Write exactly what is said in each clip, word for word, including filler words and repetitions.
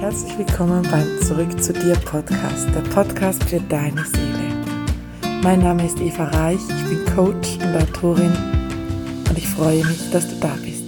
Herzlich willkommen beim Zurück zu dir Podcast, der Podcast für deine Seele. Mein Name ist Eva Reich, ich bin Coach und Autorin und ich freue mich, dass du da bist.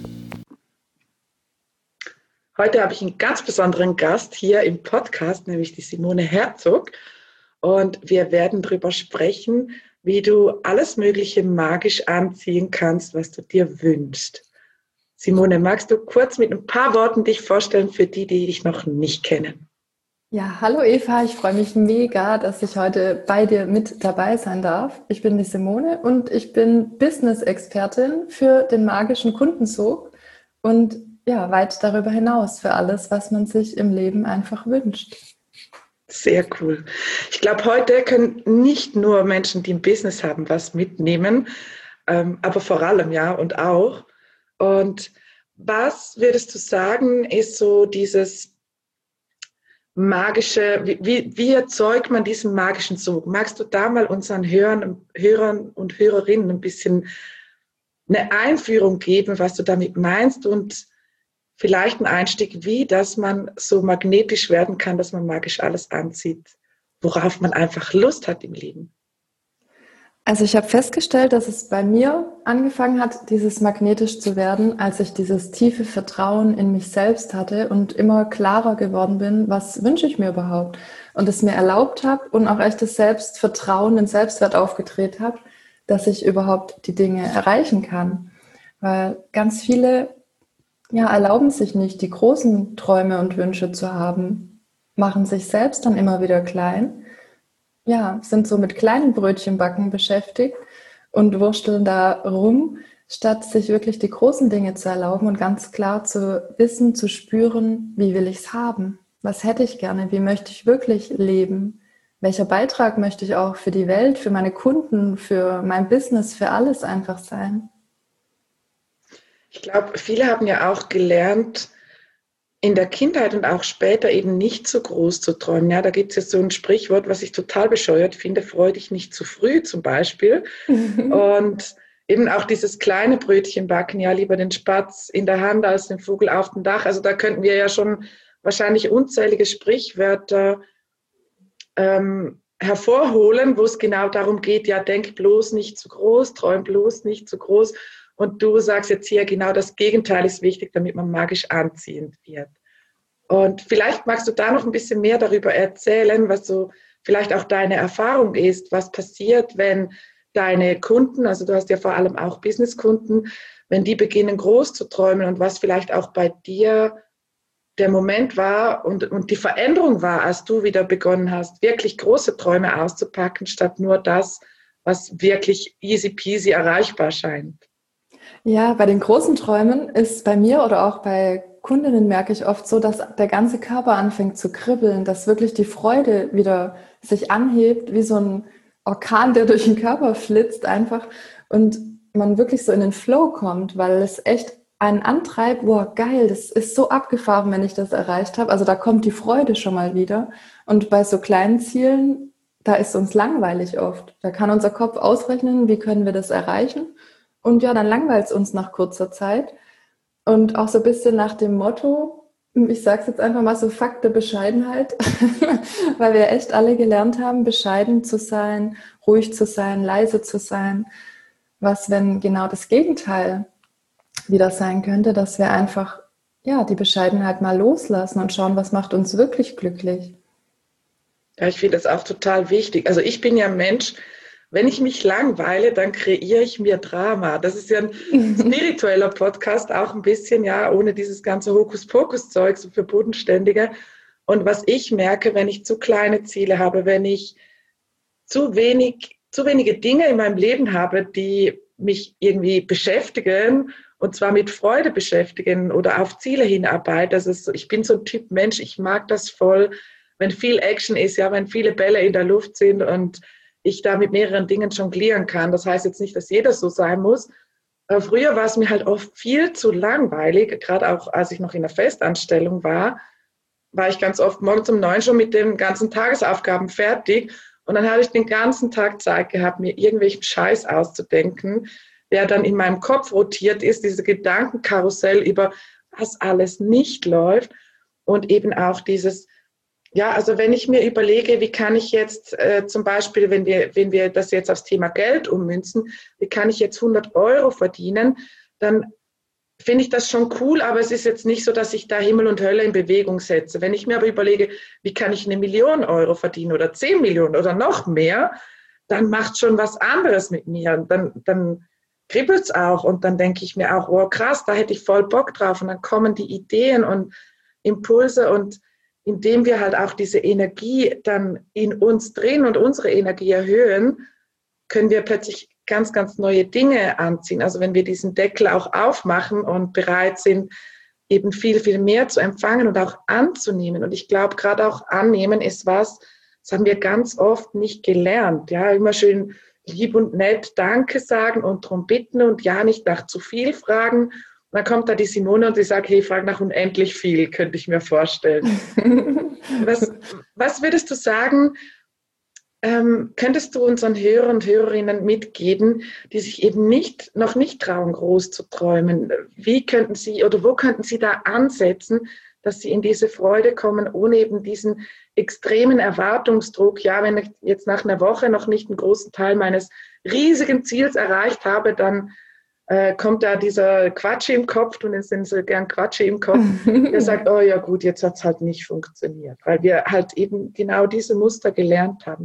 Heute habe ich einen ganz besonderen Gast hier im Podcast, nämlich die Simone Herzog. Und wir werden darüber sprechen, wie du alles Mögliche magisch anziehen kannst, was du dir wünschst. Simone, magst du kurz mit ein paar Worten dich vorstellen für die, die dich noch nicht kennen? Ja, hallo Eva, ich freue mich mega, dass ich heute bei dir mit dabei sein darf. Ich bin die Simone und ich bin Business-Expertin für den magischen Kundensog und ja, weit darüber hinaus für alles, was man sich im Leben einfach wünscht. Sehr cool. Ich glaube, heute können nicht nur Menschen, die ein Business haben, was mitnehmen, ähm, aber vor allem ja und auch. Und was würdest du sagen, ist so dieses magische, wie, wie, wie erzeugt man diesen magischen Sog? Magst du da mal unseren Hörern, Hörern und Hörerinnen ein bisschen eine Einführung geben, was du damit meinst und vielleicht einen Einstieg, wie, dass man so magnetisch werden kann, dass man magisch alles anzieht, worauf man einfach Lust hat im Leben? Also ich habe festgestellt, dass es bei mir angefangen hat, dieses magnetisch zu werden, als ich dieses tiefe Vertrauen in mich selbst hatte und immer klarer geworden bin, was wünsche ich mir überhaupt? Und es mir erlaubt habe und auch echtes Selbstvertrauen, den Selbstwert aufgedreht habe, dass ich überhaupt die Dinge erreichen kann. Weil ganz viele ja, erlauben sich nicht, die großen Träume und Wünsche zu haben, machen sich selbst dann immer wieder klein. Ja, sind so mit kleinen Brötchenbacken beschäftigt und wursteln da rum, statt sich wirklich die großen Dinge zu erlauben und ganz klar zu wissen, zu spüren, wie will ich es haben? Was hätte ich gerne? Wie möchte ich wirklich leben? Welcher Beitrag möchte ich auch für die Welt, für meine Kunden, für mein Business, für alles einfach sein? Ich glaube, viele haben ja auch gelernt, in der Kindheit und auch später eben nicht so groß zu träumen. Ja, da gibt es jetzt so ein Sprichwort, was ich total bescheuert finde, freu dich nicht zu früh zum Beispiel. Und eben auch dieses kleine Brötchen backen, ja, lieber den Spatz in der Hand als den Vogel auf dem Dach. Also da könnten wir ja schon wahrscheinlich unzählige Sprichwörter ähm, hervorholen, wo es genau darum geht, ja, denk bloß nicht zu groß, träum bloß nicht zu groß. Und du sagst jetzt hier, genau das Gegenteil ist wichtig, damit man magisch anziehend wird. Und vielleicht magst du da noch ein bisschen mehr darüber erzählen, was so vielleicht auch deine Erfahrung ist, was passiert, wenn deine Kunden, also du hast ja vor allem auch Businesskunden, wenn die beginnen groß zu träumen und was vielleicht auch bei dir der Moment war und, und die Veränderung war, als du wieder begonnen hast, wirklich große Träume auszupacken, statt nur das, was wirklich easy peasy erreichbar scheint. Ja, bei den großen Träumen ist bei mir oder auch bei Kundinnen merke ich oft so, dass der ganze Körper anfängt zu kribbeln, dass wirklich die Freude wieder sich anhebt, wie so ein Orkan, der durch den Körper flitzt einfach und man wirklich so in den Flow kommt, weil es echt einen antreibt, boah, geil, das ist so abgefahren, wenn ich das erreicht habe. Also da kommt die Freude schon mal wieder. Und bei so kleinen Zielen, da ist uns langweilig oft. Da kann unser Kopf ausrechnen, wie können wir das erreichen? Und ja, dann langweilt es uns nach kurzer Zeit. Und auch so ein bisschen nach dem Motto, ich sage es jetzt einfach mal so, Fakt der Bescheidenheit, weil wir echt alle gelernt haben, bescheiden zu sein, ruhig zu sein, leise zu sein. Was, wenn genau das Gegenteil wieder sein könnte, dass wir einfach ja, die Bescheidenheit mal loslassen und schauen, was macht uns wirklich glücklich. Ja, ich finde das auch total wichtig. Also ich bin ja ein Mensch, wenn ich mich langweile, dann kreiere ich mir Drama. Das ist ja ein spiritueller Podcast, auch ein bisschen, ja, ohne dieses ganze Hokuspokus-Zeug, so für Bodenständige. Und was ich merke, wenn ich zu kleine Ziele habe, wenn ich zu wenig, zu wenige Dinge in meinem Leben habe, die mich irgendwie beschäftigen, und zwar mit Freude beschäftigen oder auf Ziele hinarbeiten. Das ist so, ich bin so ein Typ Mensch, ich mag das voll, wenn viel Action ist, ja, wenn viele Bälle in der Luft sind und ich da mit mehreren Dingen jonglieren kann. Das heißt jetzt nicht, dass jeder so sein muss. Aber früher war es mir halt oft viel zu langweilig, gerade auch als ich noch in der Festanstellung war, war ich ganz oft morgens um neun schon mit den ganzen Tagesaufgaben fertig und dann habe ich den ganzen Tag Zeit gehabt, mir irgendwelchen Scheiß auszudenken, der dann in meinem Kopf rotiert ist, diese Gedankenkarussell über was alles nicht läuft. und eben auch dieses, ja, also wenn ich mir überlege, wie kann ich jetzt äh, zum Beispiel, wenn wir, wenn wir das jetzt aufs Thema Geld ummünzen, wie kann ich jetzt hundert Euro verdienen, dann finde ich das schon cool, aber es ist jetzt nicht so, dass ich da Himmel und Hölle in Bewegung setze. Wenn ich mir aber überlege, wie kann ich eine Million Euro verdienen oder zehn Millionen oder noch mehr, dann macht schon was anderes mit mir. Und dann, dann kribbelt es auch und dann denke ich mir auch, oh krass, da hätte ich voll Bock drauf. Und dann kommen die Ideen und Impulse und indem wir halt auch diese Energie dann in uns drehen und unsere Energie erhöhen, können wir plötzlich ganz, ganz neue Dinge anziehen. Also wenn wir diesen Deckel auch aufmachen und bereit sind, eben viel, viel mehr zu empfangen und auch anzunehmen. Und ich glaube, gerade auch annehmen ist was, das haben wir ganz oft nicht gelernt. Ja, immer schön lieb und nett Danke sagen und darum bitten und ja nicht nach zu viel fragen. Und dann kommt da die Simone und sie sagt, hey, frag nach unendlich viel, könnte ich mir vorstellen. was, was würdest du sagen, Ähm, könntest du unseren Hörern und Hörerinnen mitgeben, die sich eben nicht, noch nicht trauen, groß zu träumen? Wie könnten sie oder wo könnten sie da ansetzen, dass sie in diese Freude kommen, ohne eben diesen extremen Erwartungsdruck? Ja, wenn ich jetzt nach einer Woche noch nicht einen großen Teil meines riesigen Ziels erreicht habe, dann äh, kommt da dieser Quatsch im Kopf, und jetzt sind so gern Quatsch im Kopf, der sagt, oh ja gut, jetzt hat es halt nicht funktioniert, weil wir halt eben genau diese Muster gelernt haben.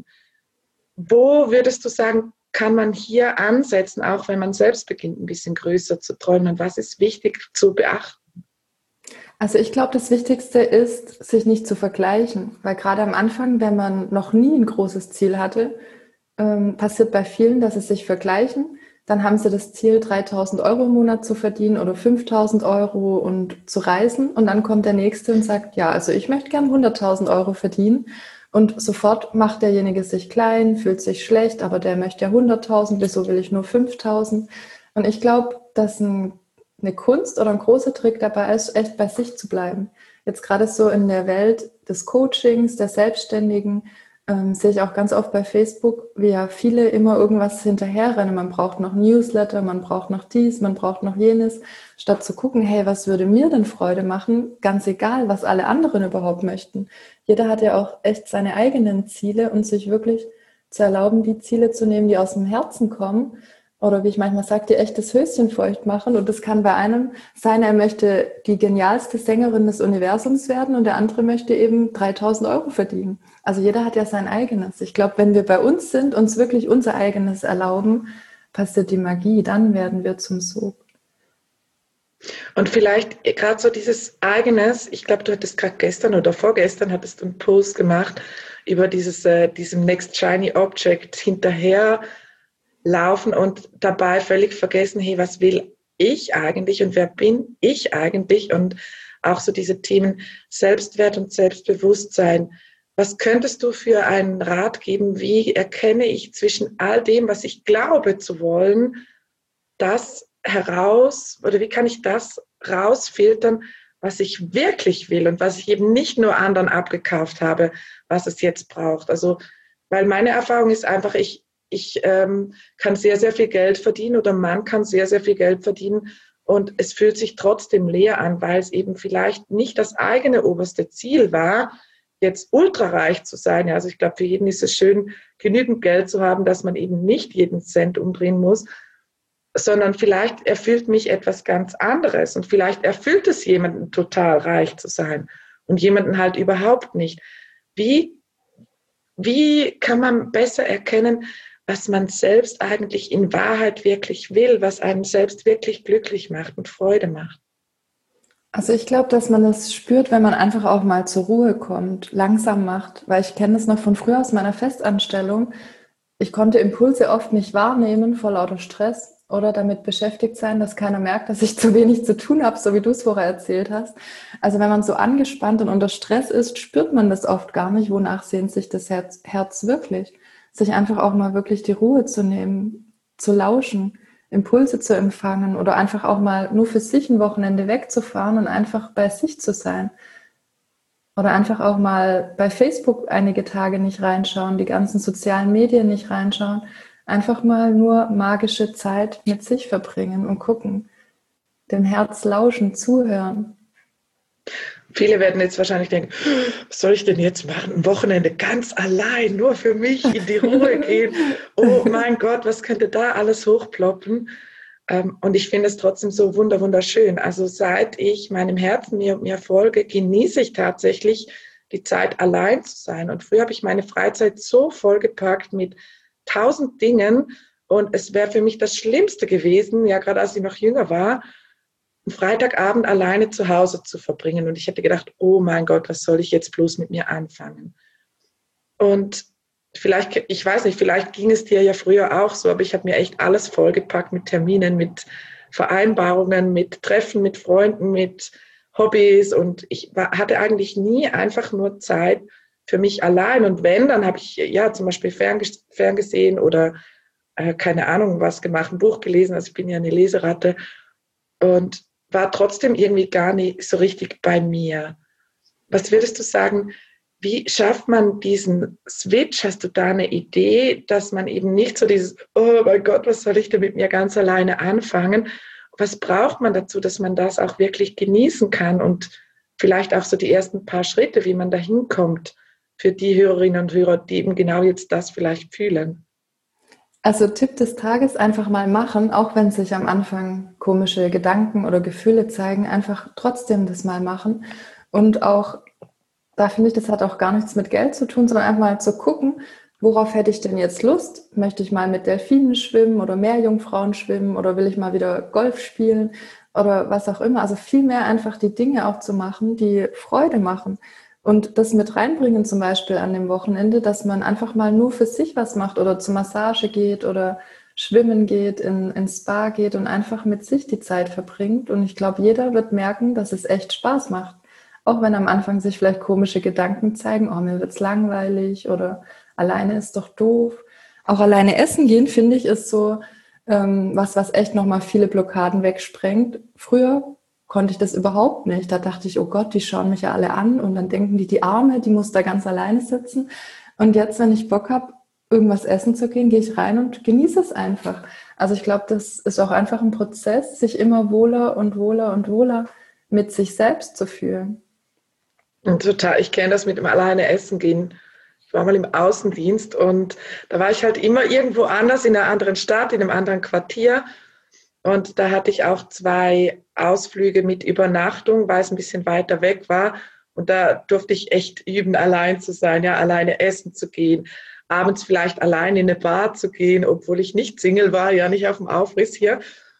Wo würdest du sagen, kann man hier ansetzen, auch wenn man selbst beginnt, ein bisschen größer zu träumen? Und was ist wichtig zu beachten? Also ich glaube, das Wichtigste ist, sich nicht zu vergleichen. Weil gerade am Anfang, wenn man noch nie ein großes Ziel hatte, ähm, passiert bei vielen, dass sie sich vergleichen. Dann haben sie das Ziel, dreitausend Euro im Monat zu verdienen oder fünftausend Euro und zu reisen. Und dann kommt der Nächste und sagt, ja, also ich möchte gern hunderttausend Euro verdienen. Und sofort macht derjenige sich klein, fühlt sich schlecht, aber der möchte ja hunderttausend, wieso will ich nur fünftausend? Und ich glaube, dass ein, eine Kunst oder ein großer Trick dabei ist, echt bei sich zu bleiben. Jetzt gerade so in der Welt des Coachings, der Selbstständigen, ähm, sehe ich auch ganz oft bei Facebook, wie ja viele immer irgendwas hinterherrennen. Man braucht noch Newsletter, man braucht noch dies, man braucht noch jenes, statt zu gucken, hey, was würde mir denn Freude machen? Ganz egal, was alle anderen überhaupt möchten. Jeder hat ja auch echt seine eigenen Ziele und sich wirklich zu erlauben, die Ziele zu nehmen, die aus dem Herzen kommen. Oder wie ich manchmal sage, die echt das Höschen feucht machen. Und das kann bei einem sein, er möchte die genialste Sängerin des Universums werden und der andere möchte eben dreitausend Euro verdienen. Also jeder hat ja sein eigenes. Ich glaube, wenn wir bei uns sind, uns wirklich unser eigenes erlauben, passiert die Magie, dann werden wir zum Sog. Und vielleicht gerade so dieses eigenes, ich glaube, du hattest gerade gestern oder vorgestern hattest du einen Post gemacht über dieses, äh, diesem Next Shiny Object hinterher laufen und dabei völlig vergessen, hey, was will ich eigentlich und wer bin ich eigentlich? Und auch so diese Themen Selbstwert und Selbstbewusstsein. Was könntest du für einen Rat geben? Wie erkenne ich zwischen all dem, was ich glaube zu wollen, das heraus, oder wie kann ich das rausfiltern, was ich wirklich will und was ich eben nicht nur anderen abgekauft habe, was es jetzt braucht? Also, weil meine Erfahrung ist einfach, ich Ich ähm, kann sehr, sehr viel Geld verdienen oder man kann sehr, sehr viel Geld verdienen und es fühlt sich trotzdem leer an, weil es eben vielleicht nicht das eigene oberste Ziel war, jetzt ultrareich zu sein. Ja, also ich glaube, für jeden ist es schön, genügend Geld zu haben, dass man eben nicht jeden Cent umdrehen muss, sondern vielleicht erfüllt mich etwas ganz anderes und vielleicht erfüllt es jemanden total reich zu sein und jemanden halt überhaupt nicht. Wie, wie kann man besser erkennen, was man selbst eigentlich in Wahrheit wirklich will, was einen selbst wirklich glücklich macht und Freude macht? Also ich glaube, dass man das spürt, wenn man einfach auch mal zur Ruhe kommt, langsam macht, weil ich kenne das noch von früher aus meiner Festanstellung. Ich konnte Impulse oft nicht wahrnehmen vor lauter Stress oder damit beschäftigt sein, dass keiner merkt, dass ich zu wenig zu tun habe, so wie du es vorher erzählt hast. Also wenn man so angespannt und unter Stress ist, spürt man das oft gar nicht, wonach sehnt sich das Herz, Herz wirklich. Sich einfach auch mal wirklich die Ruhe zu nehmen, zu lauschen, Impulse zu empfangen oder einfach auch mal nur für sich ein Wochenende wegzufahren und einfach bei sich zu sein. Oder einfach auch mal bei Facebook einige Tage nicht reinschauen, die ganzen sozialen Medien nicht reinschauen. Einfach mal nur magische Zeit mit sich verbringen und gucken, dem Herz lauschen, zuhören. Viele werden jetzt wahrscheinlich denken, was soll ich denn jetzt machen? Ein Wochenende ganz allein, nur für mich in die Ruhe gehen. Oh mein Gott, was könnte da alles hochploppen? Und ich finde es trotzdem so wunder, wunderschön. Also seit ich meinem Herzen mir, mir folge, genieße ich tatsächlich die Zeit, allein zu sein. Und früher habe ich meine Freizeit so vollgepackt mit tausend Dingen. Und es wäre für mich das Schlimmste gewesen, ja, gerade als ich noch jünger war, einen Freitagabend alleine zu Hause zu verbringen. Und ich hätte gedacht, oh mein Gott, was soll ich jetzt bloß mit mir anfangen? Und vielleicht, ich weiß nicht, vielleicht ging es dir ja früher auch so, aber ich habe mir echt alles vollgepackt mit Terminen, mit Vereinbarungen, mit Treffen mit Freunden, mit Hobbys. Und ich war, hatte eigentlich nie einfach nur Zeit für mich allein. Und wenn, dann habe ich ja zum Beispiel fernges- ferngesehen oder äh, keine Ahnung was gemacht, ein Buch gelesen. Also ich bin ja eine Leseratte. Und war trotzdem irgendwie gar nicht so richtig bei mir. Was würdest du sagen, wie schafft man diesen Switch? Hast du da eine Idee, dass man eben nicht so dieses, oh mein Gott, was soll ich denn mit mir ganz alleine anfangen? Was braucht man dazu, dass man das auch wirklich genießen kann und vielleicht auch so die ersten paar Schritte, wie man da hinkommt für die Hörerinnen und Hörer, die eben genau jetzt das vielleicht fühlen? Also Tipp des Tages, einfach mal machen, auch wenn sich am Anfang komische Gedanken oder Gefühle zeigen, einfach trotzdem das mal machen. Und auch, da finde ich, das hat auch gar nichts mit Geld zu tun, sondern einfach mal zu gucken, worauf hätte ich denn jetzt Lust? Möchte ich mal mit Delfinen schwimmen oder Meerjungfrauen schwimmen oder will ich mal wieder Golf spielen oder was auch immer? Also viel mehr einfach die Dinge auch zu machen, die Freude machen. Und das mit reinbringen zum Beispiel an dem Wochenende, dass man einfach mal nur für sich was macht oder zur Massage geht oder schwimmen geht, in, ins Spa geht und einfach mit sich die Zeit verbringt. Und ich glaube, jeder wird merken, dass es echt Spaß macht. Auch wenn am Anfang sich vielleicht komische Gedanken zeigen, oh, mir wird's langweilig oder alleine ist doch doof. Auch alleine essen gehen, finde ich, ist so ähm, was, was echt nochmal viele Blockaden wegsprengt. Früher konnte ich das überhaupt nicht. Da dachte ich, oh Gott, die schauen mich ja alle an und dann denken die, die Arme, die muss da ganz alleine sitzen. Und jetzt, wenn ich Bock habe, irgendwas essen zu gehen, gehe ich rein und genieße es einfach. Also ich glaube, das ist auch einfach ein Prozess, sich immer wohler und wohler und wohler mit sich selbst zu fühlen. Und total, ich kenne das mit dem alleine essen gehen. Ich war mal im Außendienst und da war ich halt immer irgendwo anders, in einer anderen Stadt, in einem anderen Quartier. Und da hatte ich auch zwei Ausflüge mit Übernachtung, weil es ein bisschen weiter weg war. Und da durfte ich echt üben, allein zu sein, ja, alleine essen zu gehen, abends vielleicht allein in eine Bar zu gehen, obwohl ich nicht Single war, ja, nicht auf dem Aufriss hier.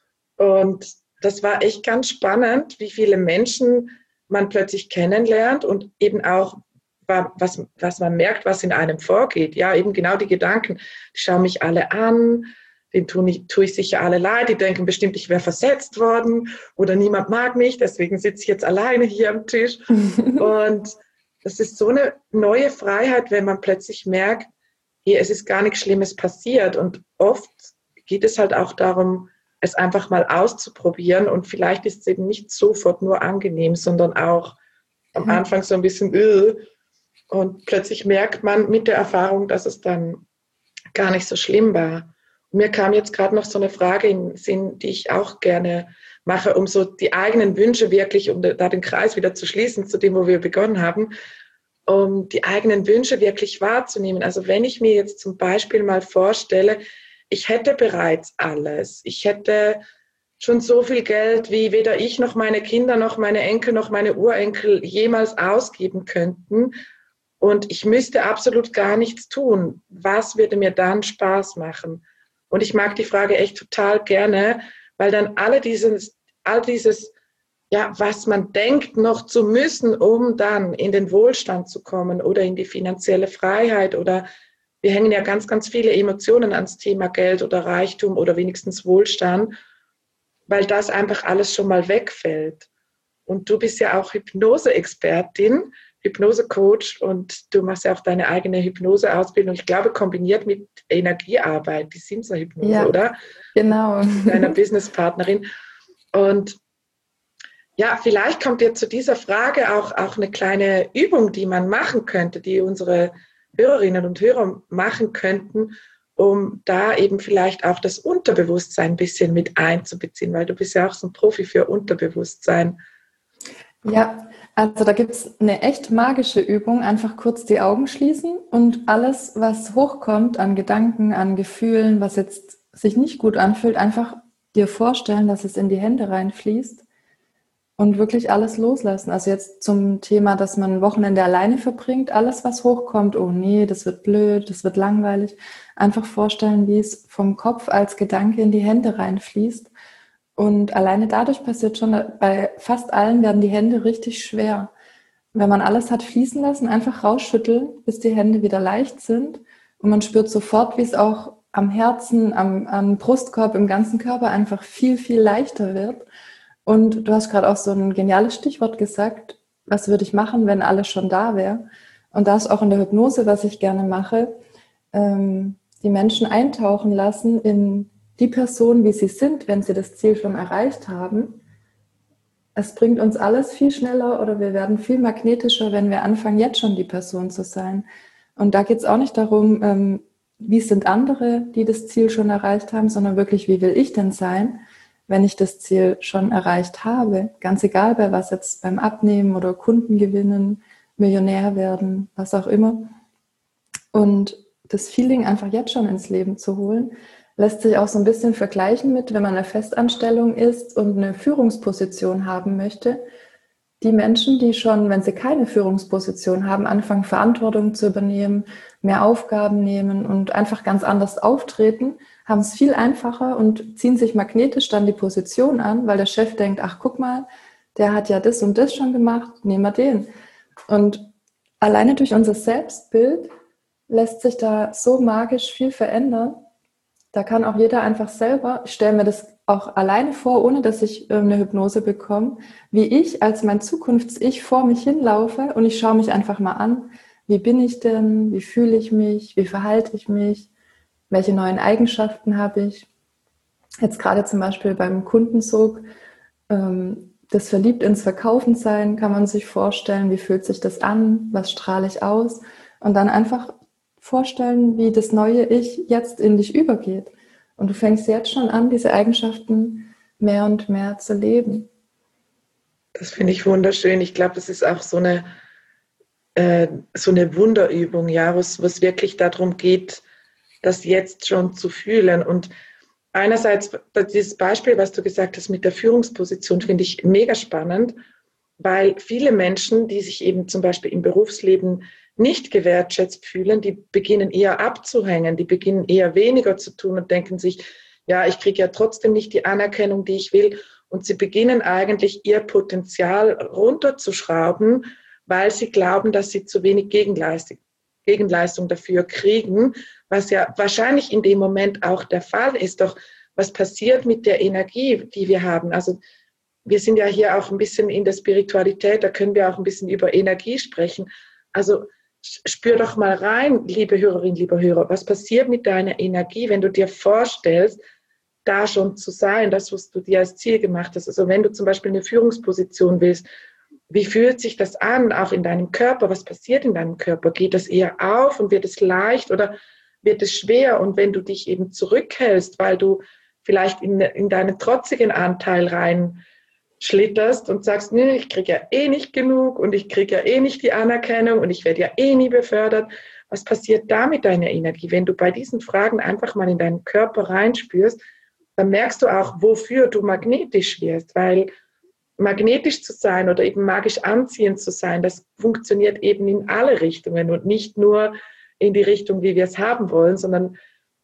Und das war echt ganz spannend, wie viele Menschen man plötzlich kennenlernt und eben auch, was, was man merkt, was in einem vorgeht. Ja, eben genau die Gedanken, die schauen mich alle an, denen tue ich, tue ich sicher alle leid, die denken bestimmt, ich wäre versetzt worden oder niemand mag mich, deswegen sitze ich jetzt alleine hier am Tisch. Und das ist so eine neue Freiheit, wenn man plötzlich merkt, hey, es ist gar nichts Schlimmes passiert. Und oft geht es halt auch darum, es einfach mal auszuprobieren. Und vielleicht ist es eben nicht sofort nur angenehm, sondern auch am Anfang so ein bisschen öh. Und plötzlich merkt man mit der Erfahrung, dass es dann gar nicht so schlimm war. Und mir kam jetzt gerade noch so eine Frage in den Sinn, die ich auch gerne mache, um so die eigenen Wünsche wirklich, um da den Kreis wieder zu schließen zu dem, wo wir begonnen haben, um die eigenen Wünsche wirklich wahrzunehmen. Also wenn ich mir jetzt zum Beispiel mal vorstelle, ich hätte bereits alles. Ich hätte schon so viel Geld, wie weder ich noch meine Kinder noch meine Enkel noch meine Urenkel jemals ausgeben könnten. Und ich müsste absolut gar nichts tun. Was würde mir dann Spaß machen? Und ich mag die Frage echt total gerne, weil dann alle dieses, all dieses, ja, was man denkt noch zu müssen, um dann in den Wohlstand zu kommen oder in die finanzielle Freiheit oder wir hängen ja ganz, ganz viele Emotionen ans Thema Geld oder Reichtum oder wenigstens Wohlstand, weil das einfach alles schon mal wegfällt. Und du bist ja auch Hypnose-Expertin, Hypnose-Coach und du machst ja auch deine eigene Hypnose-Ausbildung. Ich glaube, kombiniert mit Energiearbeit, die Simsa-Hypnose, Ja, oder? genau. Deiner Businesspartnerin. Und ja, vielleicht kommt dir zu dieser Frage auch, auch eine kleine Übung, die man machen könnte, die unsere Hörerinnen und Hörer machen könnten, um da eben vielleicht auch das Unterbewusstsein ein bisschen mit einzubeziehen, weil du bist ja auch so ein Profi für Unterbewusstsein. Ja, Also da gibt es eine echt magische Übung, einfach kurz die Augen schließen und alles, was hochkommt an Gedanken, an Gefühlen, was jetzt sich nicht gut anfühlt, einfach dir vorstellen, dass es in die Hände reinfließt und wirklich alles loslassen. Also jetzt zum Thema, dass man ein Wochenende alleine verbringt, alles, was hochkommt, oh nee, das wird blöd, das wird langweilig, einfach vorstellen, wie es vom Kopf als Gedanke in die Hände reinfließt. Und alleine dadurch passiert schon, bei fast allen werden die Hände richtig schwer. Wenn man alles hat fließen lassen, einfach rausschütteln, bis die Hände wieder leicht sind. Und man spürt sofort, wie es auch am Herzen, am, am Brustkorb, im ganzen Körper einfach viel, viel leichter wird. Und du hast gerade auch so ein geniales Stichwort gesagt, was würde ich machen, wenn alles schon da wäre? Und da ist auch in der Hypnose, was ich gerne mache, ähm, die Menschen eintauchen lassen in die Person, wie sie sind, wenn sie das Ziel schon erreicht haben. Es bringt uns alles viel schneller oder wir werden viel magnetischer, wenn wir anfangen, jetzt schon die Person zu sein. Und da geht es auch nicht darum, ähm, wie sind andere, die das Ziel schon erreicht haben, sondern wirklich, wie will ich denn sein, wenn ich das Ziel schon erreicht habe. Ganz egal, bei was jetzt beim Abnehmen oder Kunden gewinnen, Millionär werden, was auch immer. Und das Feeling einfach jetzt schon ins Leben zu holen, lässt sich auch so ein bisschen vergleichen mit, wenn man eine Festanstellung ist und eine Führungsposition haben möchte. Die Menschen, die schon, wenn sie keine Führungsposition haben, anfangen, Verantwortung zu übernehmen, mehr Aufgaben nehmen und einfach ganz anders auftreten, haben es viel einfacher und ziehen sich magnetisch dann die Position an, weil der Chef denkt, ach guck mal, der hat ja das und das schon gemacht, nehmen wir den. Und alleine durch unser Selbstbild lässt sich da so magisch viel verändern. Da kann auch jeder einfach selber, ich stelle mir das auch alleine vor, ohne dass ich eine Hypnose bekomme, wie ich als mein Zukunfts-Ich vor mich hinlaufe und ich schaue mich einfach mal an, wie bin ich denn, wie fühle ich mich, wie verhalte ich mich, welche neuen Eigenschaften habe ich. Jetzt gerade zum Beispiel beim Kundensog, das Verliebt ins Verkaufen sein, kann man sich vorstellen, wie fühlt sich das an, was strahle ich aus und dann einfach vorstellen, wie das neue Ich jetzt in dich übergeht. Und du fängst jetzt schon an, diese Eigenschaften mehr und mehr zu leben. Das finde ich wunderschön. Ich glaube, das ist auch so eine, äh, so eine Wunderübung, ja, wo es wirklich darum geht, das jetzt schon zu fühlen. Und einerseits, dieses Beispiel, was du gesagt hast mit der Führungsposition, finde ich mega spannend, weil viele Menschen, die sich eben zum Beispiel im Berufsleben nicht gewertschätzt fühlen, die beginnen eher abzuhängen, die beginnen eher weniger zu tun und denken sich, ja, ich kriege ja trotzdem nicht die Anerkennung, die ich will. Und sie beginnen eigentlich ihr Potenzial runterzuschrauben, weil sie glauben, dass sie zu wenig Gegenleistung, Gegenleistung dafür kriegen, was ja wahrscheinlich in dem Moment auch der Fall ist. Doch was passiert mit der Energie, die wir haben? Also wir sind ja hier auch ein bisschen in der Spiritualität, da können wir auch ein bisschen über Energie sprechen. Also spür doch mal rein, liebe Hörerin, lieber Hörer, was passiert mit deiner Energie, wenn du dir vorstellst, da schon zu sein, das, was du dir als Ziel gemacht hast. Also wenn du zum Beispiel eine Führungsposition willst, wie fühlt sich das an, auch in deinem Körper? Was passiert in deinem Körper? Geht das eher auf und wird es leicht oder wird es schwer? Und wenn du dich eben zurückhältst, weil du vielleicht in, in deinen trotzigen Anteil rein schlitterst und sagst, nee, ich kriege ja eh nicht genug und ich kriege ja eh nicht die Anerkennung und ich werde ja eh nie befördert. Was passiert da mit deiner Energie? Wenn du bei diesen Fragen einfach mal in deinen Körper reinspürst, dann merkst du auch, wofür du magnetisch wirst, weil magnetisch zu sein oder eben magisch anziehend zu sein, das funktioniert eben in alle Richtungen und nicht nur in die Richtung, wie wir es haben wollen, sondern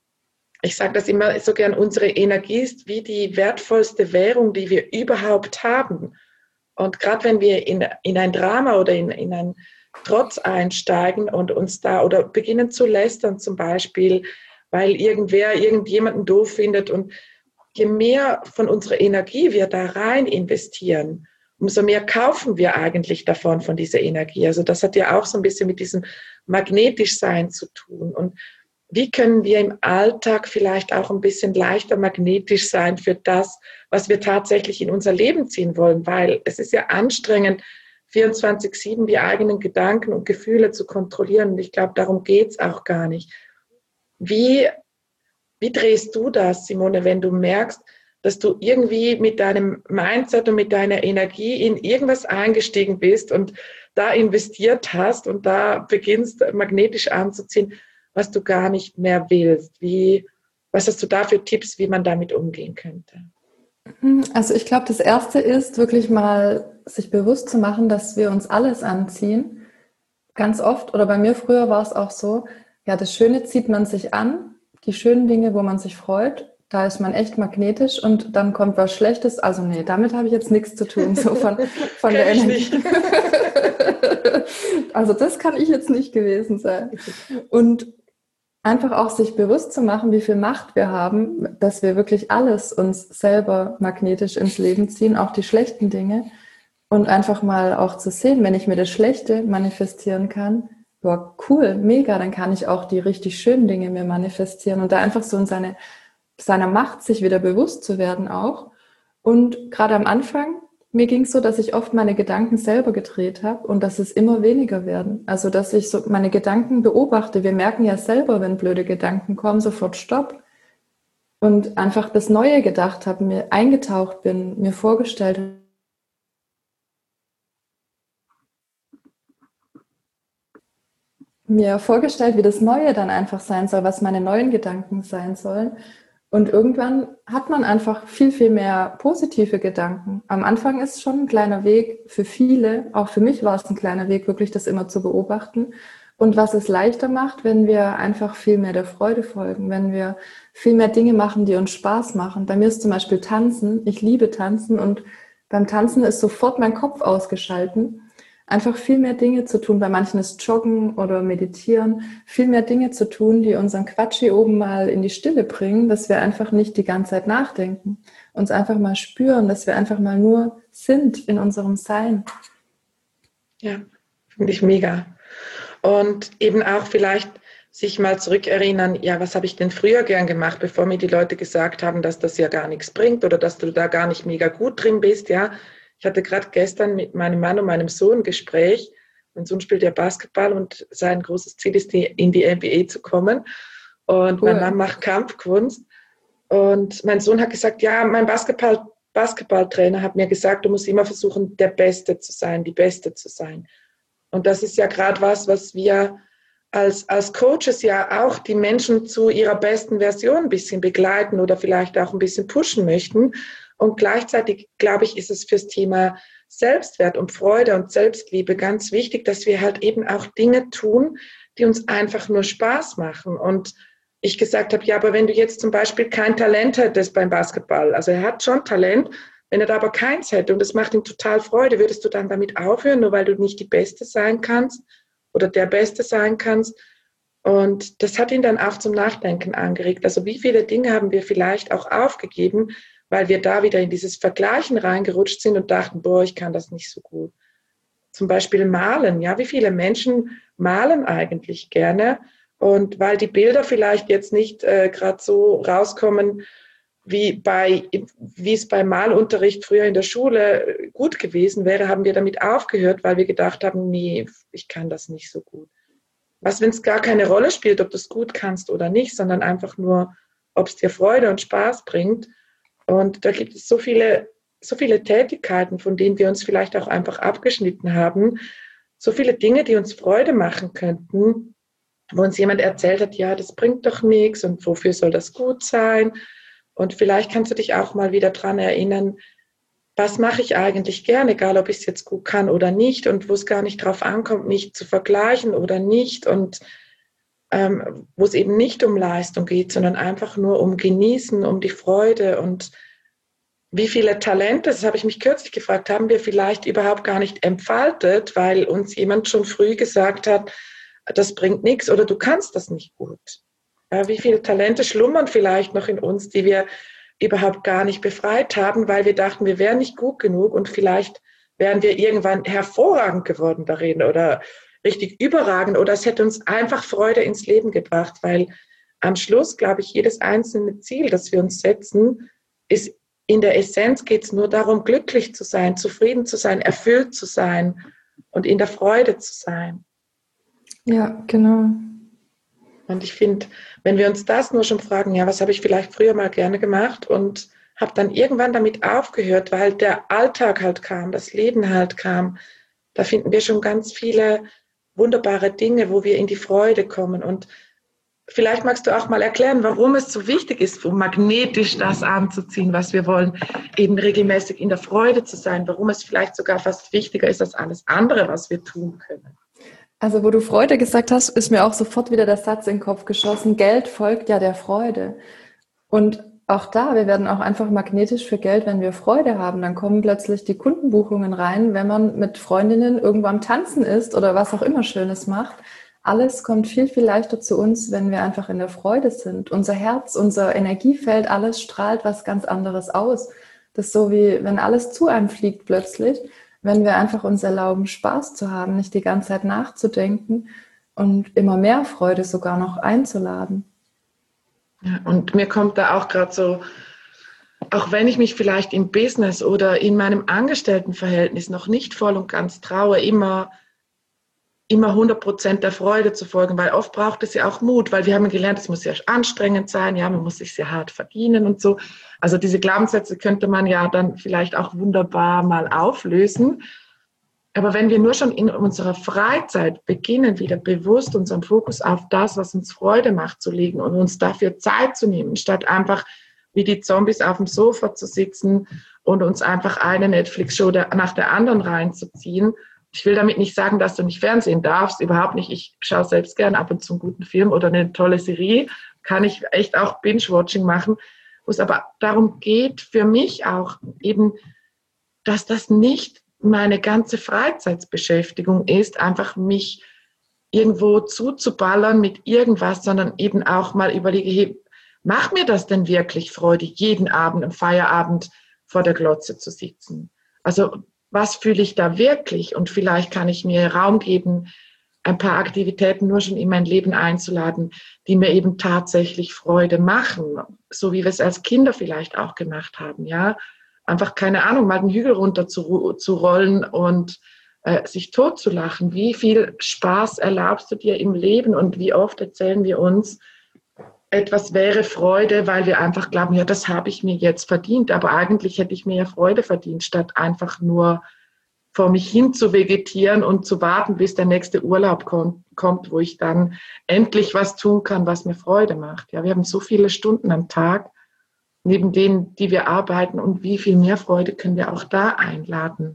ich sage das immer so gern, unsere Energie ist wie die wertvollste Währung, die wir überhaupt haben. Und gerade wenn wir in, in ein Drama oder in, in einen Trotz einsteigen und uns da oder beginnen zu lästern zum Beispiel, weil irgendwer irgendjemanden doof findet und je mehr von unserer Energie wir da rein investieren, umso mehr kaufen wir eigentlich davon, von dieser Energie. Also das hat ja auch so ein bisschen mit diesem Magnetischsein zu tun. Und wie können wir im Alltag vielleicht auch ein bisschen leichter magnetisch sein für das, was wir tatsächlich in unser Leben ziehen wollen? Weil es ist ja anstrengend, vierundzwanzig sieben die eigenen Gedanken und Gefühle zu kontrollieren. Und ich glaube, darum geht es auch gar nicht. Wie, wie drehst du das, Simone, wenn du merkst, dass du irgendwie mit deinem Mindset und mit deiner Energie in irgendwas eingestiegen bist und da investiert hast und da beginnst magnetisch anzuziehen, was du gar nicht mehr willst. Wie, was hast du da für Tipps, wie man damit umgehen könnte? Also ich glaube, das Erste ist wirklich mal sich bewusst zu machen, dass wir uns alles anziehen. Ganz oft, oder bei mir früher war es auch so, ja, das Schöne zieht man sich an, die schönen Dinge, wo man sich freut, da ist man echt magnetisch und dann kommt was Schlechtes. Also nee, damit habe ich jetzt nichts zu tun, so von, von der Energie. Also das kann ich jetzt nicht gewesen sein. Und einfach auch sich bewusst zu machen, wie viel Macht wir haben, dass wir wirklich alles uns selber magnetisch ins Leben ziehen, auch die schlechten Dinge. Und einfach mal auch zu sehen, wenn ich mir das Schlechte manifestieren kann, boah, cool, mega, dann kann ich auch die richtig schönen Dinge mir manifestieren und da einfach so in seine, seiner Macht sich wieder bewusst zu werden auch. Und gerade am Anfang, mir ging es so, dass ich oft meine Gedanken selber gedreht habe und dass es immer weniger werden. Also, dass ich so meine Gedanken beobachte. Wir merken ja selber, wenn blöde Gedanken kommen, sofort Stopp. Und einfach das Neue gedacht habe, mir eingetaucht bin, mir vorgestellt habe, mir vorgestellt, wie das Neue dann einfach sein soll, was meine neuen Gedanken sein sollen. Und irgendwann hat man einfach viel, viel mehr positive Gedanken. Am Anfang ist es schon ein kleiner Weg für viele, auch für mich war es ein kleiner Weg, wirklich das immer zu beobachten. Und was es leichter macht, wenn wir einfach viel mehr der Freude folgen, wenn wir viel mehr Dinge machen, die uns Spaß machen. Bei mir ist zum Beispiel Tanzen. Ich liebe Tanzen und beim Tanzen ist sofort mein Kopf ausgeschalten. Einfach viel mehr Dinge zu tun. Bei manchen ist Joggen oder Meditieren. Viel mehr Dinge zu tun, die unseren Quatsch hier oben mal in die Stille bringen, dass wir einfach nicht die ganze Zeit nachdenken. Uns einfach mal spüren, dass wir einfach mal nur sind in unserem Sein. Ja, finde ich mega. Und eben auch vielleicht sich mal zurückerinnern, ja, was habe ich denn früher gern gemacht, bevor mir die Leute gesagt haben, dass das ja gar nichts bringt oder dass du da gar nicht mega gut drin bist, ja. Ich hatte gerade gestern mit meinem Mann und meinem Sohn ein Gespräch. Mein Sohn spielt ja Basketball und sein großes Ziel ist, in die N B A zu kommen. Und cool. Mein Mann macht Kampfkunst. Und mein Sohn hat gesagt, ja, mein Basketball, Basketballtrainer hat mir gesagt, du musst immer versuchen, der Beste zu sein, die Beste zu sein. Und das ist ja gerade was, was wir als, als Coaches ja auch die Menschen zu ihrer besten Version ein bisschen begleiten oder vielleicht auch ein bisschen pushen möchten. Und gleichzeitig, glaube ich, ist es fürs Thema Selbstwert und Freude und Selbstliebe ganz wichtig, dass wir halt eben auch Dinge tun, die uns einfach nur Spaß machen. Und ich gesagt habe, ja, aber wenn du jetzt zum Beispiel kein Talent hättest beim Basketball, also er hat schon Talent, wenn er da aber keins hätte und es macht ihm total Freude, würdest du dann damit aufhören, nur weil du nicht die Beste sein kannst oder der Beste sein kannst? Und das hat ihn dann auch zum Nachdenken angeregt. Also wie viele Dinge haben wir vielleicht auch aufgegeben, weil wir da wieder in dieses Vergleichen reingerutscht sind und dachten, boah, ich kann das nicht so gut. Zum Beispiel malen, ja, wie viele Menschen malen eigentlich gerne? Und weil die Bilder vielleicht jetzt nicht äh, gerade so rauskommen, wie, bei, wie es beim Malunterricht früher in der Schule gut gewesen wäre, haben wir damit aufgehört, weil wir gedacht haben, nee, ich kann das nicht so gut. Was, wenn es gar keine Rolle spielt, ob du es gut kannst oder nicht, sondern einfach nur, ob es dir Freude und Spaß bringt. Und da gibt es so viele, so viele Tätigkeiten, von denen wir uns vielleicht auch einfach abgeschnitten haben, so viele Dinge, die uns Freude machen könnten, wo uns jemand erzählt hat, ja, das bringt doch nichts und wofür soll das gut sein? Und vielleicht kannst du dich auch mal wieder dran erinnern, was mache ich eigentlich gerne, egal ob ich es jetzt gut kann oder nicht und wo es gar nicht drauf ankommt, mich zu vergleichen oder nicht und ähm, wo es eben nicht um Leistung geht, sondern einfach nur um Genießen, um die Freude und wie viele Talente, das habe ich mich kürzlich gefragt, haben wir vielleicht überhaupt gar nicht entfaltet, weil uns jemand schon früh gesagt hat, das bringt nichts oder du kannst das nicht gut. Ja, wie viele Talente schlummern vielleicht noch in uns, die wir überhaupt gar nicht befreit haben, weil wir dachten, wir wären nicht gut genug und vielleicht wären wir irgendwann hervorragend geworden darin oder richtig überragend oder es hätte uns einfach Freude ins Leben gebracht, weil am Schluss, glaube ich, jedes einzelne Ziel, das wir uns setzen, ist in der Essenz geht es nur darum, glücklich zu sein, zufrieden zu sein, erfüllt zu sein und in der Freude zu sein. Ja, genau. Und ich finde, wenn wir uns das nur schon fragen, ja, was habe ich vielleicht früher mal gerne gemacht und habe dann irgendwann damit aufgehört, weil der Alltag halt kam, das Leben halt kam. Da finden wir schon ganz viele wunderbare Dinge, wo wir in die Freude kommen. Und vielleicht magst du auch mal erklären, warum es so wichtig ist, um magnetisch das anzuziehen, was wir wollen, eben regelmäßig in der Freude zu sein, warum es vielleicht sogar fast wichtiger ist als alles andere, was wir tun können. Also wo du Freude gesagt hast, ist mir auch sofort wieder der Satz in den Kopf geschossen, Geld folgt ja der Freude. Und auch da, wir werden auch einfach magnetisch für Geld, wenn wir Freude haben. Dann kommen plötzlich die Kundenbuchungen rein, wenn man mit Freundinnen irgendwo am Tanzen ist oder was auch immer Schönes macht. Alles kommt viel, viel leichter zu uns, wenn wir einfach in der Freude sind. Unser Herz, unser Energiefeld, alles strahlt was ganz anderes aus. Das ist so wie, wenn alles zu einem fliegt plötzlich, wenn wir einfach uns erlauben, Spaß zu haben, nicht die ganze Zeit nachzudenken und immer mehr Freude sogar noch einzuladen. Ja, und mir kommt da auch gerade so, auch wenn ich mich vielleicht im Business oder in meinem Angestelltenverhältnis noch nicht voll und ganz traue, immer, immer hundert Prozent der Freude zu folgen, weil oft braucht es ja auch Mut, weil wir haben gelernt, es muss ja anstrengend sein, ja, man muss sich sehr hart verdienen und so. Also diese Glaubenssätze könnte man ja dann vielleicht auch wunderbar mal auflösen. Aber wenn wir nur schon in unserer Freizeit beginnen, wieder bewusst unseren Fokus auf das, was uns Freude macht, zu legen und uns dafür Zeit zu nehmen, statt einfach wie die Zombies auf dem Sofa zu sitzen und uns einfach eine Netflix-Show nach der anderen reinzuziehen. Ich will damit nicht sagen, dass du nicht Fernsehen darfst, überhaupt nicht. Ich schaue selbst gern ab und zu einen guten Film oder eine tolle Serie, kann ich echt auch Binge-Watching machen, wo es aber darum geht, für mich auch eben, dass das nicht meine ganze Freizeitbeschäftigung ist, einfach mich irgendwo zuzuballern mit irgendwas, sondern eben auch mal überlege, hey, macht mir das denn wirklich Freude, jeden Abend am Feierabend vor der Glotze zu sitzen? Also was fühle ich da wirklich? Und vielleicht kann ich mir Raum geben, ein paar Aktivitäten nur schon in mein Leben einzuladen, die mir eben tatsächlich Freude machen, so wie wir es als Kinder vielleicht auch gemacht haben, ja. Einfach, keine Ahnung, mal den Hügel runter zu, zu rollen und äh, sich totzulachen. Wie viel Spaß erlaubst du dir im Leben und wie oft erzählen wir uns, etwas wäre Freude, weil wir einfach glauben, ja, das habe ich mir jetzt verdient. Aber eigentlich hätte ich mir ja Freude verdient, statt einfach nur vor mich hin zu vegetieren und zu warten, bis der nächste Urlaub kommt, kommt, wo ich dann endlich was tun kann, was mir Freude macht. Ja, wir haben so viele Stunden am Tag, neben denen, die wir arbeiten, und wie viel mehr Freude können wir auch da einladen.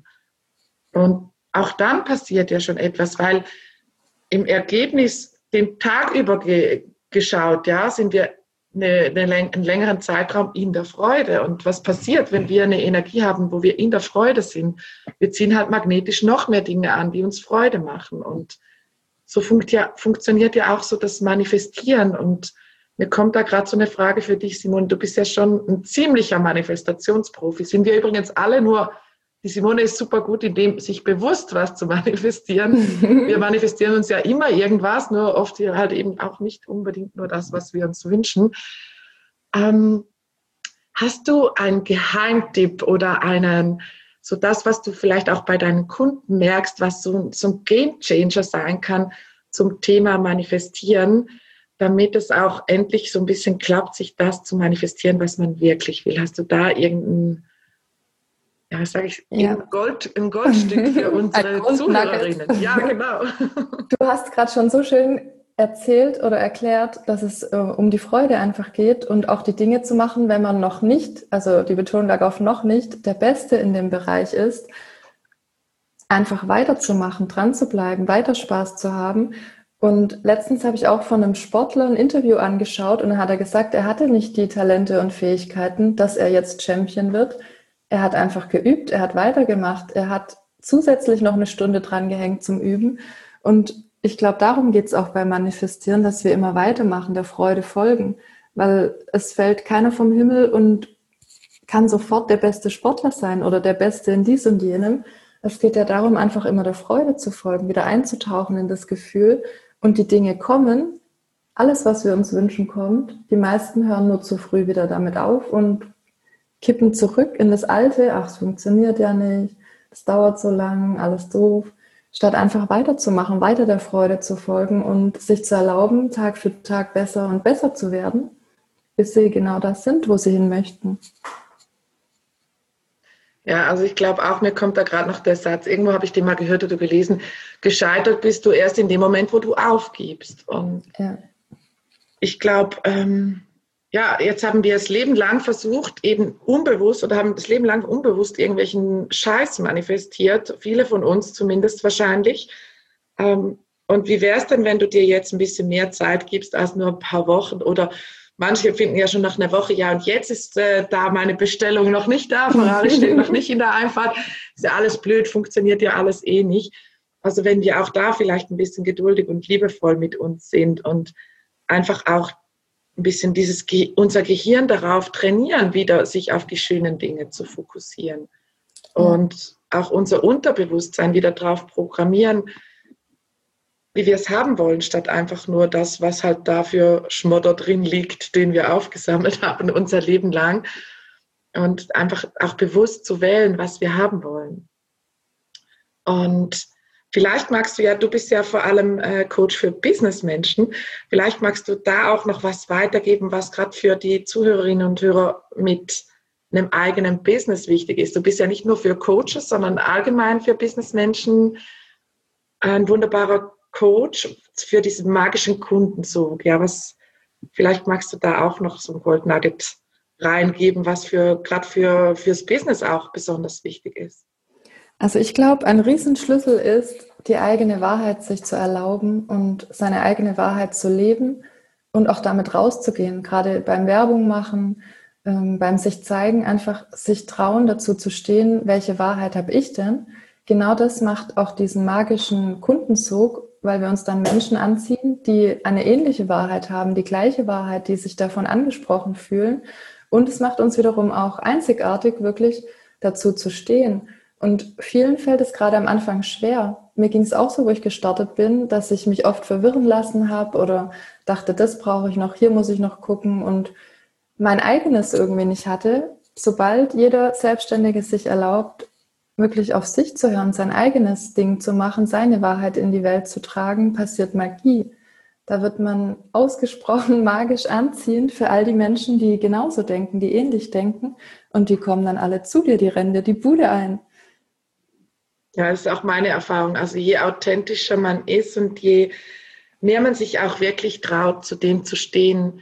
Und auch dann passiert ja schon etwas, weil im Ergebnis den Tag über ge- geschaut, ja, sind wir eine, eine, einen längeren Zeitraum in der Freude. Und was passiert, wenn wir eine Energie haben, wo wir in der Freude sind? Wir ziehen halt magnetisch noch mehr Dinge an, die uns Freude machen. Und so funkt ja, funktioniert ja auch so das Manifestieren. Und mir kommt da gerade so eine Frage für dich, Simone. Du bist ja schon ein ziemlicher Manifestationsprofi. Sind wir übrigens alle, nur die Simone ist super gut in dem, sich bewusst was zu manifestieren. Wir manifestieren uns ja immer irgendwas, nur oft halt eben auch nicht unbedingt nur das, was wir uns wünschen. Ähm, hast du einen Geheimtipp oder einen, so das, was du vielleicht auch bei deinen Kunden merkst, was so, so ein Gamechanger sein kann zum Thema Manifestieren, damit es auch endlich so ein bisschen klappt, sich das zu manifestieren, was man wirklich will? Hast du da irgendein, ja, was sage ich, Ja. ein, Gold, ein Goldstück für unsere Zuhörerinnen? Ja, genau. Du hast gerade schon so schön erzählt oder erklärt, dass es äh, um die Freude einfach geht und auch die Dinge zu machen, wenn man noch nicht, also die Betonung lag auf noch nicht, der Beste in dem Bereich ist, einfach weiterzumachen, dran zu bleiben, weiter Spaß zu haben. Und letztens habe ich auch von einem Sportler ein Interview angeschaut und dann hat er gesagt, er hatte nicht die Talente und Fähigkeiten, dass er jetzt Champion wird. Er hat einfach geübt, er hat weitergemacht, er hat zusätzlich noch eine Stunde dran gehängt zum Üben. Und ich glaube, darum geht es auch beim Manifestieren, dass wir immer weitermachen, der Freude folgen. Weil es fällt keiner vom Himmel und kann sofort der beste Sportler sein oder der Beste in dies und jenem. Es geht ja darum, einfach immer der Freude zu folgen, wieder einzutauchen in das Gefühl. Und die Dinge kommen, alles, was wir uns wünschen, kommt. Die meisten hören nur zu früh wieder damit auf und kippen zurück in das Alte. Ach, es funktioniert ja nicht, es dauert so lang, alles doof. Statt einfach weiterzumachen, weiter der Freude zu folgen und sich zu erlauben, Tag für Tag besser und besser zu werden, bis sie genau das sind, wo sie hin möchten. Ja, also ich glaube auch, mir kommt da gerade noch der Satz, irgendwo habe ich den mal gehört oder gelesen, gescheitert bist du erst in dem Moment, wo du aufgibst. Und Ja. ich glaube, ähm, ja, jetzt haben wir das Leben lang versucht, eben unbewusst oder haben das Leben lang unbewusst irgendwelchen Scheiß manifestiert, viele von uns zumindest wahrscheinlich. Ähm, und wie wäre es denn, wenn du dir jetzt ein bisschen mehr Zeit gibst als nur ein paar Wochen oder manche finden ja schon nach einer Woche, ja, und jetzt ist äh, da meine Bestellung noch nicht da, Ferrari steht noch nicht in der Einfahrt, ist ja alles blöd, funktioniert ja alles eh nicht. Also wenn wir auch da vielleicht ein bisschen geduldig und liebevoll mit uns sind und einfach auch ein bisschen dieses unser Gehirn darauf trainieren, wieder sich auf die schönen Dinge zu fokussieren und ja. auch unser Unterbewusstsein wieder darauf programmieren, wie wir es haben wollen, statt einfach nur das, was halt da für Schmodder drin liegt, den wir aufgesammelt haben unser Leben lang und einfach auch bewusst zu wählen, was wir haben wollen. Und vielleicht magst du ja, du bist ja vor allem äh, Coach für Businessmenschen, vielleicht magst du da auch noch was weitergeben, was gerade für die Zuhörerinnen und Hörer mit einem eigenen Business wichtig ist. Du bist ja nicht nur für Coaches, sondern allgemein für Businessmenschen ein wunderbarer Coach für diesen magischen Kundenzug. Ja, was, vielleicht magst du da auch noch so ein Gold Nugget reingeben, was für gerade für fürs Business auch besonders wichtig ist. Also ich glaube, ein Riesenschlüssel ist, die eigene Wahrheit sich zu erlauben und seine eigene Wahrheit zu leben und auch damit rauszugehen. Gerade beim Werbung machen, ähm, beim sich zeigen, einfach sich trauen, dazu zu stehen, welche Wahrheit habe ich denn? Genau das macht auch diesen magischen Kundenzug, weil wir uns dann Menschen anziehen, die eine ähnliche Wahrheit haben, die gleiche Wahrheit, die sich davon angesprochen fühlen. Und es macht uns wiederum auch einzigartig, wirklich dazu zu stehen. Und vielen fällt es gerade am Anfang schwer. Mir ging es auch so, wo ich gestartet bin, dass ich mich oft verwirren lassen habe oder dachte, das brauche ich noch, hier muss ich noch gucken und mein eigenes irgendwie nicht hatte. Sobald jeder Selbstständige sich erlaubt, wirklich auf sich zu hören, sein eigenes Ding zu machen, seine Wahrheit in die Welt zu tragen, passiert Magie. Da wird man ausgesprochen magisch anziehend für all die Menschen, die genauso denken, die ähnlich denken und die kommen dann alle zu dir, die rennen dir die Bude ein. Ja, das ist auch meine Erfahrung. Also je authentischer man ist und je mehr man sich auch wirklich traut, zu dem zu stehen,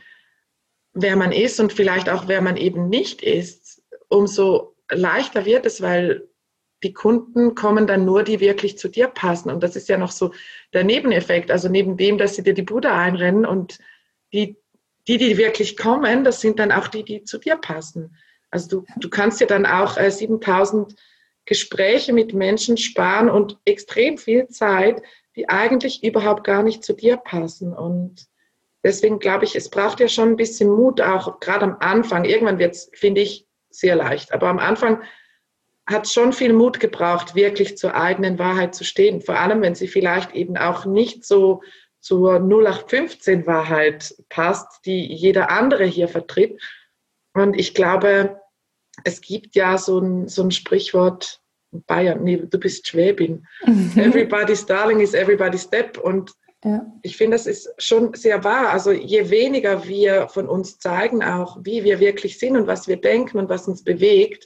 wer man ist und vielleicht auch wer man eben nicht ist, umso leichter wird es, weil die Kunden kommen dann nur, die wirklich zu dir passen. Und das ist ja noch so der Nebeneffekt. Also neben dem, dass sie dir die Bude einrennen und die, die, die wirklich kommen, das sind dann auch die, die zu dir passen. Also du, du kannst ja dann auch äh, siebentausend Gespräche mit Menschen sparen und extrem viel Zeit, die eigentlich überhaupt gar nicht zu dir passen. Und deswegen glaube ich, es braucht ja schon ein bisschen Mut, auch gerade am Anfang. Irgendwann wird es, finde ich, sehr leicht. Aber am Anfang hat schon viel Mut gebraucht, wirklich zur eigenen Wahrheit zu stehen. Vor allem, wenn sie vielleicht eben auch nicht so zur null acht fünfzehn Wahrheit passt, die jeder andere hier vertritt. Und ich glaube, es gibt ja so ein, so ein Sprichwort, Bayern, nee, du bist Schwäbin. Everybody's darling is everybody's step. Und ja. Ich finde, das ist schon sehr wahr. Also je weniger wir von uns zeigen, auch wie wir wirklich sind und was wir denken und was uns bewegt,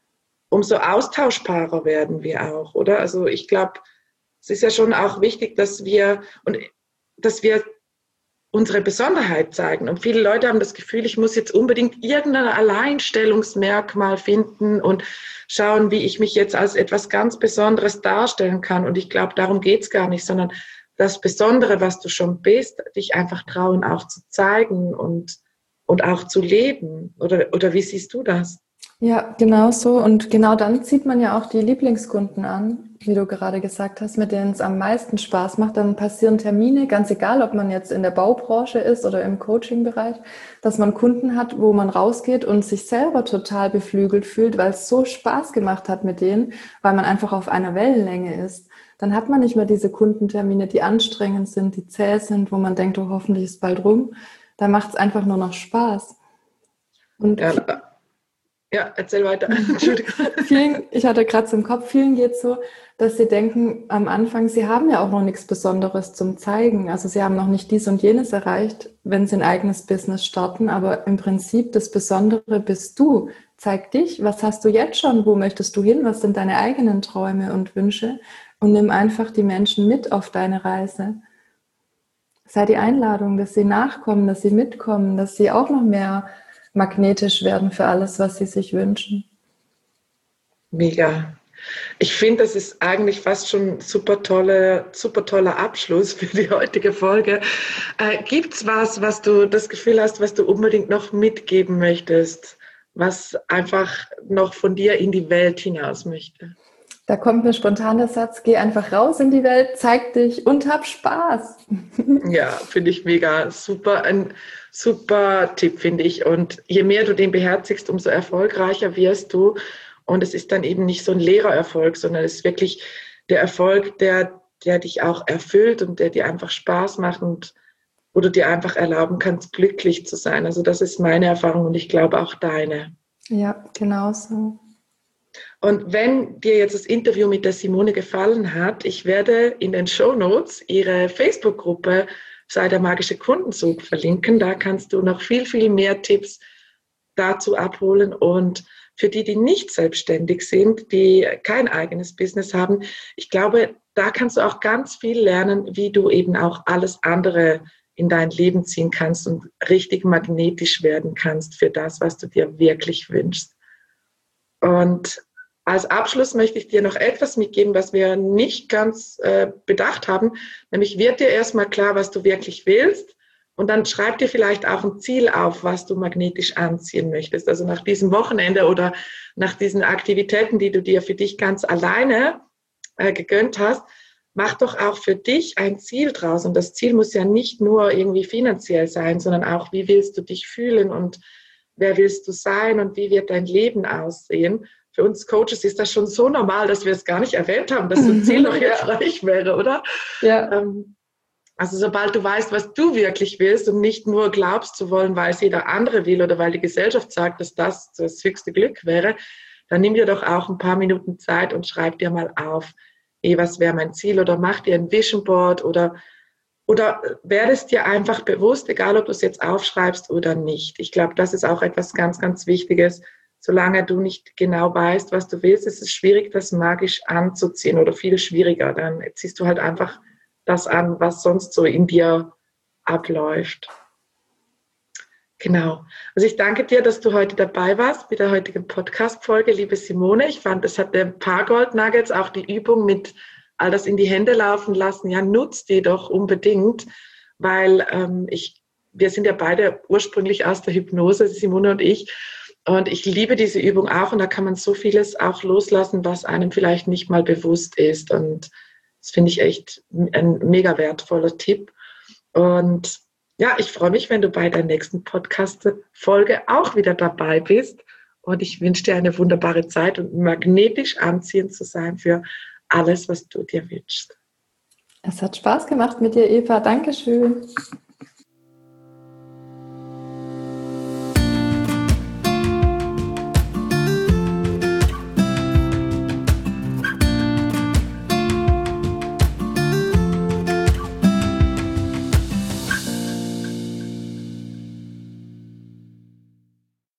umso austauschbarer werden wir auch, oder? Also ich glaube, es ist ja schon auch wichtig, dass wir und dass wir unsere Besonderheit zeigen. Und viele Leute haben das Gefühl, ich muss jetzt unbedingt irgendein Alleinstellungsmerkmal finden und schauen, wie ich mich jetzt als etwas ganz Besonderes darstellen kann. Und ich glaube, darum geht's gar nicht, sondern das Besondere, was du schon bist, dich einfach trauen, auch zu zeigen und, und auch zu leben. Oder, oder wie siehst du das? Ja, genau so. Und genau dann zieht man ja auch die Lieblingskunden an, wie du gerade gesagt hast, mit denen es am meisten Spaß macht. Dann passieren Termine, ganz egal, ob man jetzt in der Baubranche ist oder im Coaching-Bereich, dass man Kunden hat, wo man rausgeht und sich selber total beflügelt fühlt, weil es so Spaß gemacht hat mit denen, weil man einfach auf einer Wellenlänge ist. Dann hat man nicht mehr diese Kundentermine, die anstrengend sind, die zäh sind, wo man denkt, oh, hoffentlich ist bald rum. Da macht es einfach nur noch Spaß. Und ja, Ja, erzähl weiter. Entschuldigung. vielen, ich hatte gerade so im Kopf, vielen geht es so, dass sie denken am Anfang, sie haben ja auch noch nichts Besonderes zum Zeigen. Also sie haben noch nicht dies und jenes erreicht, wenn sie ein eigenes Business starten. Aber im Prinzip das Besondere bist du. zeig dich, was hast du jetzt schon, wo möchtest du hin, was sind deine eigenen Träume und Wünsche und nimm einfach die Menschen mit auf deine Reise. Sei die Einladung, dass sie nachkommen, dass sie mitkommen, dass sie auch noch mehr magnetisch werden für alles, was sie sich wünschen. Mega. Ich finde, das ist eigentlich fast schon ein super, tolle, super toller Abschluss für die heutige Folge. Äh, Gibt es was, was du das Gefühl hast, was du unbedingt noch mitgeben möchtest, was einfach noch von dir in die Welt hinaus möchte? Da kommt mir spontan der Satz, geh einfach raus in die Welt, zeig dich und hab Spaß. Ja, finde ich mega. Super, ein super Tipp, finde ich. Und je mehr du den beherzigst, umso erfolgreicher wirst du. Und es ist dann eben nicht so ein leerer Erfolg, sondern es ist wirklich der Erfolg, der, der dich auch erfüllt und der dir einfach Spaß macht und wo du dir einfach erlauben kannst, glücklich zu sein. Also das ist meine Erfahrung und ich glaube auch deine. Ja, genau so. Und wenn dir jetzt das Interview mit der Simone gefallen hat, ich werde in den Shownotes ihre Facebook-Gruppe Sei der magische Kundenzug verlinken. Da kannst du noch viel, viel mehr Tipps dazu abholen. Und für die, die nicht selbstständig sind, die kein eigenes Business haben, ich glaube, da kannst du auch ganz viel lernen, wie du eben auch alles andere in dein Leben ziehen kannst und richtig magnetisch werden kannst für das, was du dir wirklich wünschst. Und als Abschluss möchte ich dir noch etwas mitgeben, was wir nicht ganz äh, bedacht haben. Nämlich wird dir erstmal klar, was du wirklich willst. Und dann schreib dir vielleicht auch ein Ziel auf, was du magnetisch anziehen möchtest. Also nach diesem Wochenende oder nach diesen Aktivitäten, die du dir für dich ganz alleine äh, gegönnt hast, mach doch auch für dich ein Ziel draus. Und das Ziel muss ja nicht nur irgendwie finanziell sein, sondern auch, wie willst du dich fühlen und wer willst du sein und wie wird dein Leben aussehen? Für uns Coaches ist das schon so normal, dass wir es gar nicht erwähnt haben, dass so ein Ziel noch hilfreich wäre, oder? Ja. Also sobald du weißt, was du wirklich willst und nicht nur glaubst zu wollen, weil es jeder andere will oder weil die Gesellschaft sagt, dass das das höchste Glück wäre, dann nimm dir doch auch ein paar Minuten Zeit und schreib dir mal auf, ey, was wäre mein Ziel, oder mach dir ein Vision Board oder Oder werde es dir einfach bewusst, egal ob du es jetzt aufschreibst oder nicht. Ich glaube, das ist auch etwas ganz, ganz Wichtiges. Solange du nicht genau weißt, was du willst, ist es schwierig, das magisch anzuziehen oder viel schwieriger. Dann ziehst du halt einfach das an, was sonst so in dir abläuft. Genau. Also ich danke dir, dass du heute dabei warst bei der heutigen Podcast-Folge, liebe Simone. Ich fand, es hatte ein paar Gold Nuggets, auch die Übung mit all das in die Hände laufen lassen. Ja, nutzt die doch unbedingt, weil ähm, ich, wir sind ja beide ursprünglich aus der Hypnose, Simone und ich. Und ich liebe diese Übung auch. Und da kann man so vieles auch loslassen, was einem vielleicht nicht mal bewusst ist. Und das finde ich echt ein mega wertvoller Tipp. Und ja, ich freue mich, wenn du bei der nächsten Podcast-Folge auch wieder dabei bist. Und ich wünsche dir eine wunderbare Zeit und magnetisch anziehend zu sein für alles, was du dir wünschst. Es hat Spaß gemacht mit dir, Eva. Dankeschön.